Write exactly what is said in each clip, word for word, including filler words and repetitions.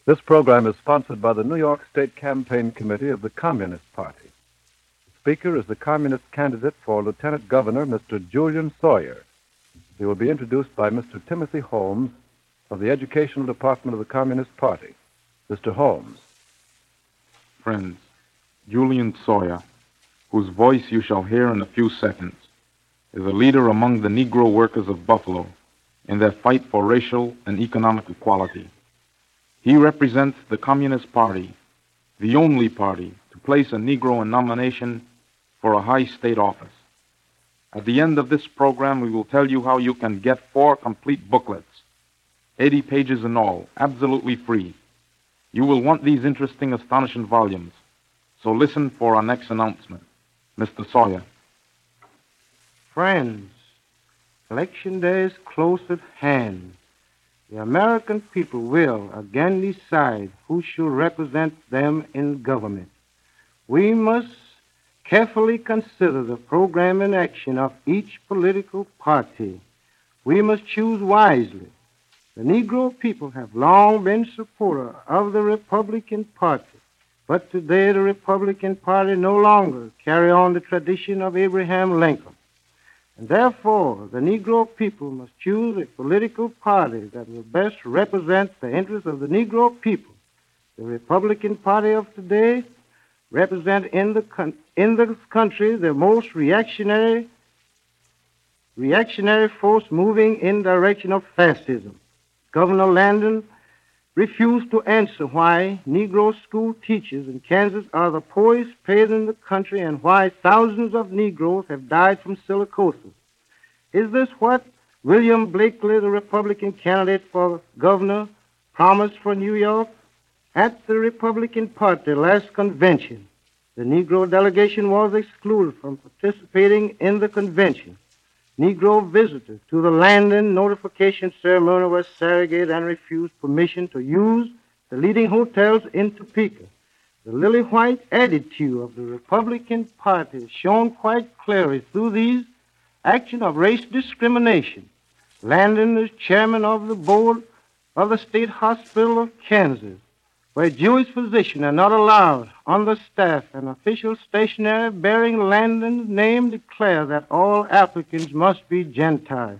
This program is sponsored by the New York State Campaign Committee of the Communist Party. The speaker is the Communist candidate for Lieutenant Governor, Mister Julian Sawyer. He will be introduced by Mister Timothy Holmes of the Educational Department of the Communist Party. Mister Holmes. Friends, Julian Sawyer, whose voice you shall hear in a few seconds, is a leader among the Negro workers of Buffalo in their fight for racial and economic equality. He represents the Communist Party, the only party to place a Negro in nomination for a high state office. At the end of this program, we will tell you how you can get four complete booklets, eighty pages in all, absolutely free. You will want these interesting, astonishing volumes. So listen for our next announcement. Mister Sawyer. Friends, election day is close at hand. The American people will again decide who should represent them in government. We must carefully consider the program and action of each political party. We must choose wisely. The Negro people have long been supporters of the Republican Party, but today the Republican Party no longer carry on the tradition of Abraham Lincoln. And therefore, the Negro people must choose a political party that will best represent the interests of the Negro people. The Republican Party of today represents in the con- in the country the most reactionary reactionary force moving in the direction of fascism. Governor Landon refused to answer why Negro school teachers in Kansas are the poorest paid in the country and why thousands of Negroes have died from silicosis. Is this what William Blakely, the Republican candidate for governor, promised for New York? At the Republican Party last convention, the Negro delegation was excluded from participating in the convention. Negro visitors to the Landon notification ceremony were surrogated and refused permission to use the leading hotels in Topeka. The lily white attitude of the Republican Party is shown quite clearly through these actions of race discrimination. Landon is chairman of the board of the State Hospital of Kansas, where Jewish physicians are not allowed on the staff, and official stationery bearing Landon's name declare that all applicants must be Gentiles.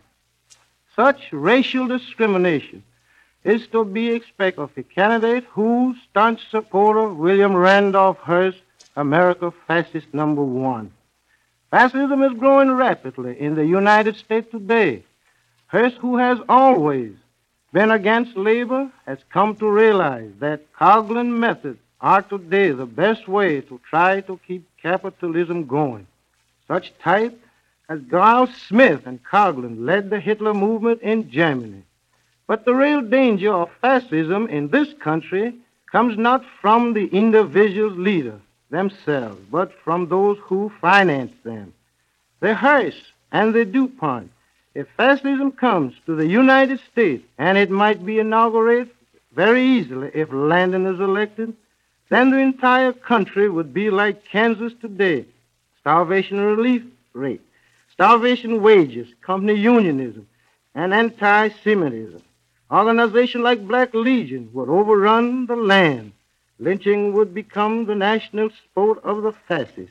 Such racial discrimination is to be expected of a candidate whose staunch supporter William Randolph Hearst, America fascist number one. Fascism is growing rapidly in the United States today. Hearst, who has always been against labor, has come to realize that Coughlin methods are today the best way to try to keep capitalism going. Such type as Carl Smith and Coughlin led the Hitler movement in Germany. But the real danger of fascism in this country comes not from the individual leaders themselves, but from those who finance them. The Hearst and the DuPont. If fascism comes to the United States, and it might be inaugurated very easily if Landon is elected, then the entire country would be like Kansas today. Starvation relief rate, starvation wages, company unionism, and anti-Semitism. Organizations like Black Legion would overrun the land. Lynching would become the national sport of the fascists.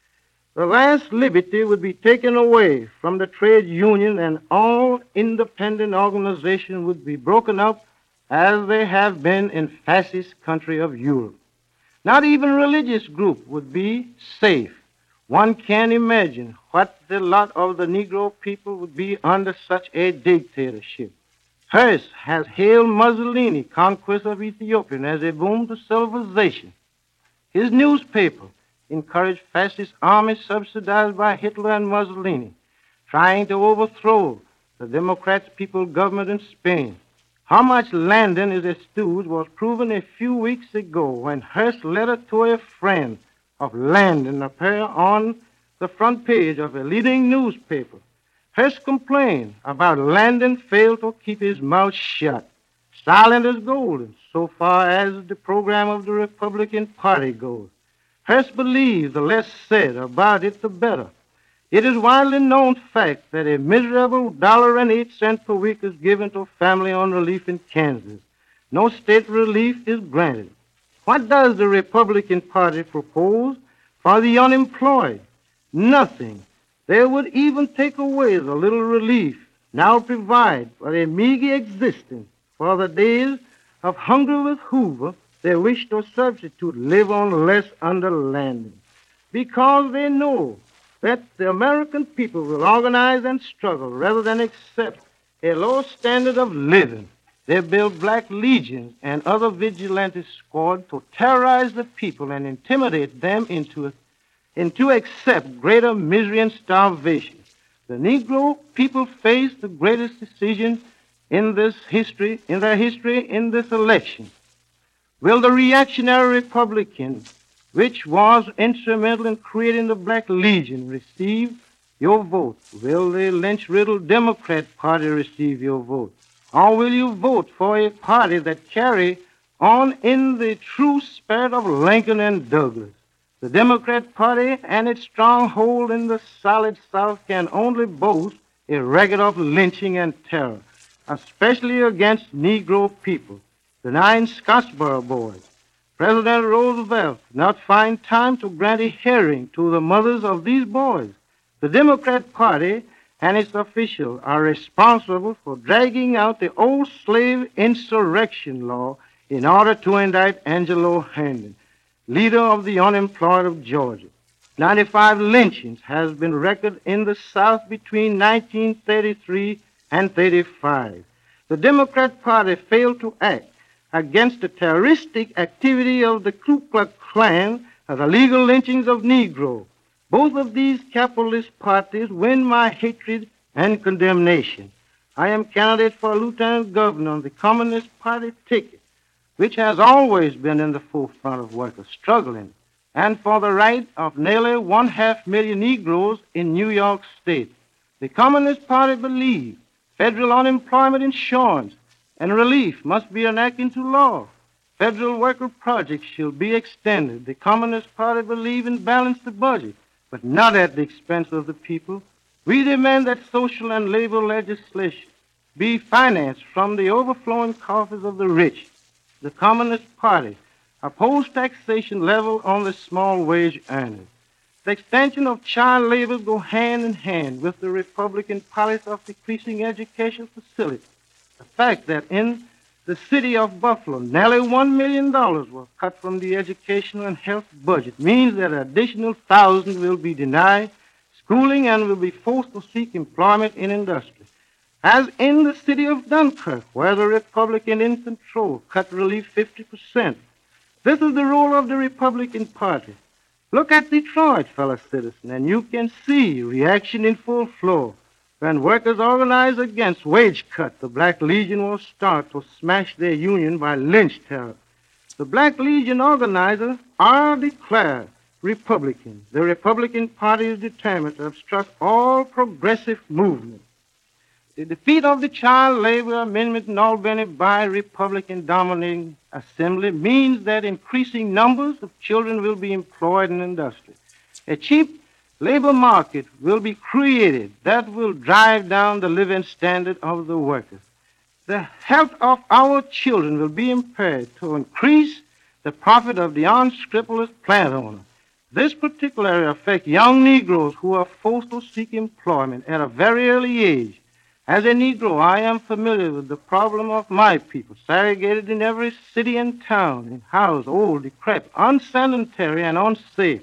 The last liberty would be taken away from the trade union, and all independent organizations would be broken up as they have been in fascist country of Europe. Not even religious group would be safe. One can't imagine what the lot of the Negro people would be under such a dictatorship. Hearst has hailed Mussolini's conquest of Ethiopia as a boon to civilization. His newspaper encouraged fascist armies subsidized by Hitler and Mussolini, trying to overthrow the Democratic People's government in Spain. How much Landon is a stooge was proven a few weeks ago when Hearst's letter to a friend of Landon appeared on the front page of a leading newspaper. Hearst complained about Landon failed to keep his mouth shut. Silent is golden, so far as the program of the Republican Party goes. Hearst believes the less said about it, the better. It is widely known fact that a miserable dollar and eight cents per week is given to family on relief in Kansas. no state relief is granted. What does the Republican Party propose for the unemployed? Nothing. They would even take away the little relief now provide for a meager existence. For the days of hunger with Hoover, they wish to substitute live on less underlanding, because they know that the American people will organize and struggle rather than accept a low standard of living. They build black legions and other vigilante squads to terrorize the people and intimidate them into, into accept greater misery and starvation. The Negro people face the greatest decision in this history, in their history, in this election. Will the reactionary Republican, which was instrumental in creating the Black Legion, receive your vote? Will the lynch-riddled Democrat Party receive your vote? Or will you vote for a party that carry on in the true spirit of Lincoln and Douglas? The Democrat Party and its stronghold in the solid South can only boast a record of lynching and terror, especially against Negro people. The nine Scottsboro boys. President Roosevelt did not find time to grant a hearing to the mothers of these boys. The Democrat Party and its officials are responsible for dragging out the old slave insurrection law in order to indict Angelo Herndon, leader of the unemployed of Georgia. ninety-five lynchings has been recorded in the South between nineteen thirty-three and thirty-five. The Democrat Party failed to act against the terroristic activity of the Ku Klux Klan and the legal lynchings of Negroes. Both of these capitalist parties win my hatred and condemnation. I am candidate for lieutenant governor on the Communist Party ticket, which has always been in the forefront of workers struggling, and for the right of nearly one half million Negroes in New York State. The Communist Party believes federal unemployment insurance and relief must be enacted into law. Federal worker projects shall be extended. The Communist Party believes in balanced budget, but not at the expense of the people. We demand that social and labor legislation be financed from the overflowing coffers of the rich. The Communist Party opposes taxation level on the small wage earners. The extension of child labor go hand in hand with the Republican policy of decreasing education facilities. The fact that in the city of Buffalo, nearly one million dollars was cut from the educational and health budget means that an additional thousand will be denied schooling and will be forced to seek employment in industry. As in the city of Dunkirk, where the Republican in control cut relief fifty percent. This is the role of the Republican Party. Look at Detroit, fellow citizens, and you can see reaction in full flow. When workers organize against wage cut, the Black Legion will start to smash their union by lynch terror. The Black Legion organizers are declared Republican. The Republican Party is determined to obstruct all progressive movement. The defeat of the Child Labor Amendment in Albany by Republican-dominating Assembly means that increasing numbers of children will be employed in industry. A cheap labor market will be created that will drive down the living standard of the workers. The health of our children will be impaired to increase the profit of the unscrupulous plant owner. This particularly affects young Negroes who are forced to seek employment at a very early age. As a Negro, I am familiar with the problem of my people, segregated in every city and town, in houses, old, decrepit, unsanitary, and unsafe.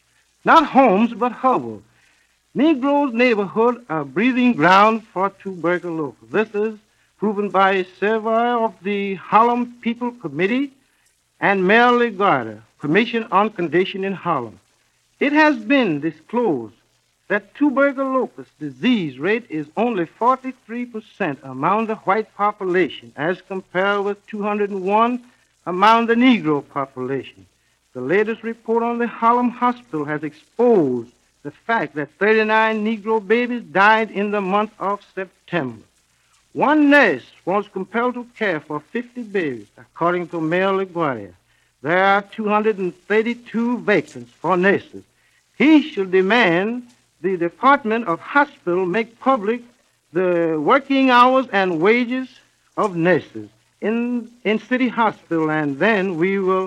Not homes, but hovels. Negroes' neighborhoods are breathing ground for tuberculosis. This is proven by a survey of the Harlem People Committee and Mayor LaGuardia, Commission on Condition in Harlem. It has been disclosed that tuberculosis disease rate is only forty-three percent among the white population as compared with two hundred one among the Negro population. The latest report on the Harlem Hospital has exposed the fact that thirty-nine Negro babies died in the month of September. One nurse was compelled to care for fifty babies, according to Mayor LaGuardia. There are two hundred thirty-two vacancies for nurses. He should demand the Department of Hospital make public the working hours and wages of nurses. in, in City Hospital, and then we will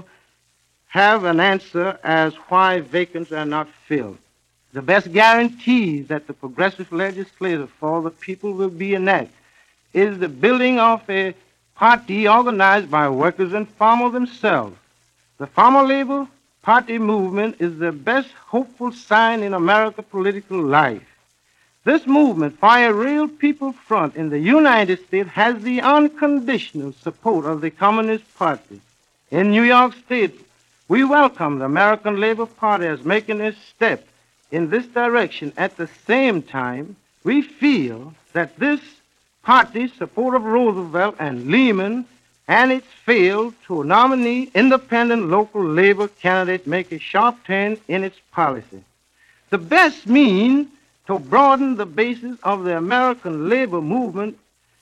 have an answer as why vacancies are not filled. The best guarantee that the progressive legislature for the people will be enacted is the building of a party organized by workers and farmers themselves. The Farmer Labor Party movement is the best hopeful sign in American political life. This movement, for a real people front in the United States, has the unconditional support of the Communist Party. In New York State, we welcome the American Labor Party as making a step in this direction. At the same time, we feel that this party's support of Roosevelt and Lehman and its failed to nominate independent local labor candidates make a sharp turn in its policy. The best means to broaden the basis of the American labor movement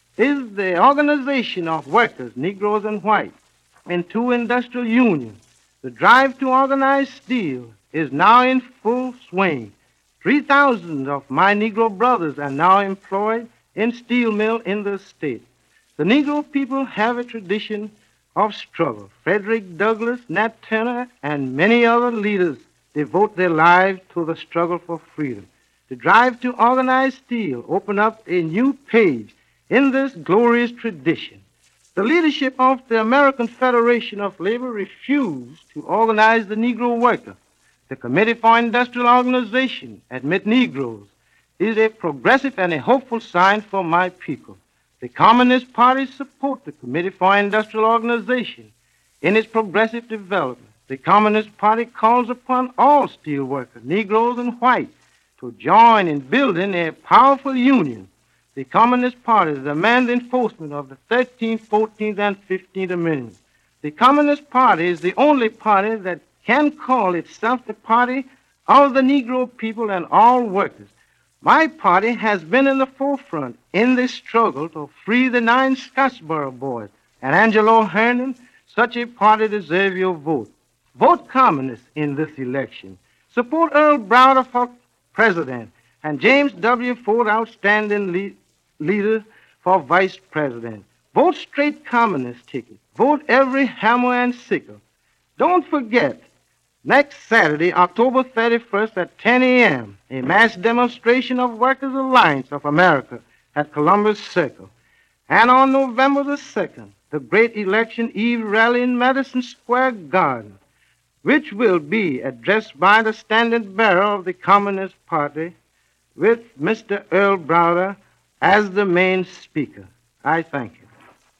is the organization of workers, Negroes and whites, into industrial unions. The drive to organize steel is now in full swing. three thousand of my Negro brothers are now employed in steel mill in the state. The Negro people have a tradition of struggle. Frederick Douglass, Nat Turner, and many other leaders devote their lives to the struggle for freedom. The drive to organize steel opened up a new page in this glorious tradition. The leadership of the American Federation of Labor refused to organize the Negro worker. The Committee for Industrial Organization, Admit Negroes, is a progressive and a hopeful sign for my people. The Communist Party supports the Committee for Industrial Organization in its progressive development. The Communist Party calls upon all steel workers, Negroes and whites, to join in building a powerful union. The Communist Party demands enforcement of the thirteenth, fourteenth, and fifteenth Amendments. The Communist Party is the only party that can call itself the party of the Negro people and all workers. My party has been in the forefront in this struggle to free the nine Scottsboro boys. And Angelo Herndon, such a party deserves your vote. Vote communist in this election. Support Earl Browder for president and James W. Ford, outstanding le- leader, for vice president. Vote straight communist ticket. Vote every hammer and sickle. Don't forget, next Saturday, October thirty-first at ten a.m., a mass demonstration of Workers' Alliance of America at Columbus Circle. And on November the second, the great election eve rally in Madison Square Garden, which will be addressed by the standard bearer of the Communist Party with Mister Earl Browder as the main speaker. I thank you.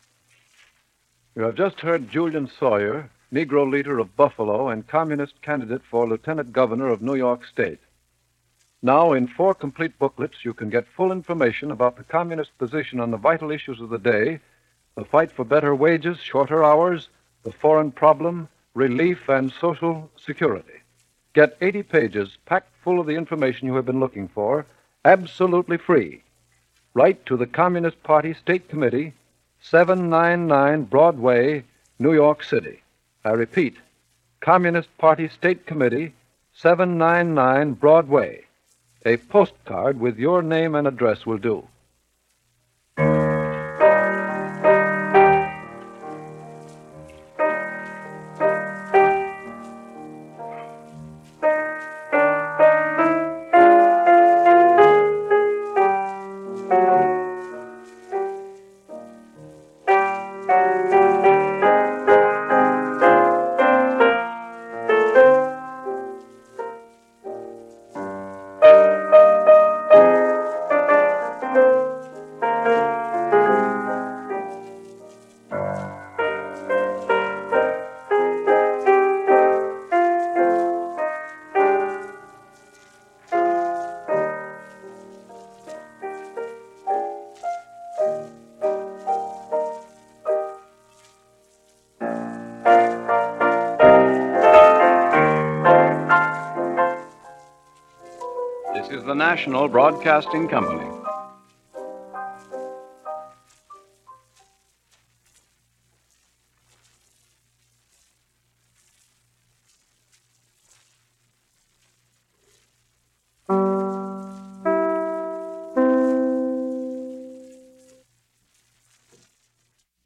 You have just heard Julian Sawyer, Negro leader of Buffalo and communist candidate for lieutenant governor of New York State. Now, in four complete booklets, you can get full information about the communist position on the vital issues of the day: the fight for better wages, shorter hours, the foreign problem, relief, and social security. Get eighty pages packed full of the information you have been looking for, absolutely free. Write to the Communist Party State Committee, seven ninety-nine Broadway, New York City. I repeat, Communist Party State Committee, seven ninety-nine Broadway. A postcard with your name and address will do. This is the National Broadcasting Company.